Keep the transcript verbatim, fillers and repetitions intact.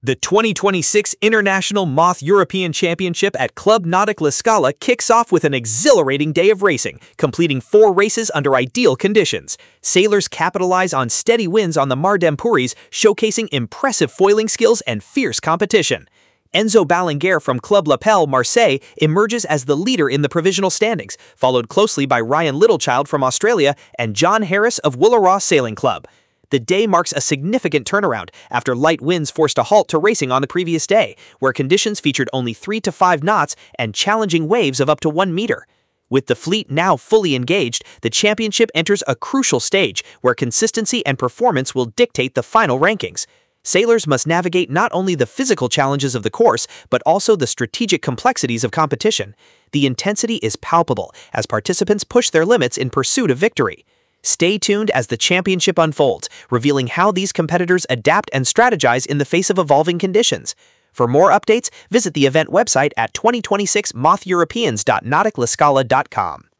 The twenty twenty-six International Moth European Championship at Club Nautic La Scala kicks off with an exhilarating day of racing, completing four races under ideal conditions. Sailors capitalize on steady winds on the Mar d'Empúries, showcasing impressive foiling skills and fierce competition. Enzo Balaguer from Club L'Appel Marseille emerges as the leader in the provisional standings, followed closely by Ryan Littlechild from Australia and John Harris of Woolarah Sailing Club. The day marks a significant turnaround after light winds forced a halt to racing on the previous day, where conditions featured only three to five knots and challenging waves of up to one meter. With the fleet now fully engaged, the championship enters a crucial stage where consistency and performance will dictate the final rankings. Sailors must navigate not only the physical challenges of the course, but also the strategic complexities of competition. The intensity is palpable as participants push their limits in pursuit of victory. Stay tuned as the championship unfolds, revealing how these competitors adapt and strategize in the face of evolving conditions. For more updates, visit the event website at twenty twenty-six moth europeans dot nautic la scala dot com.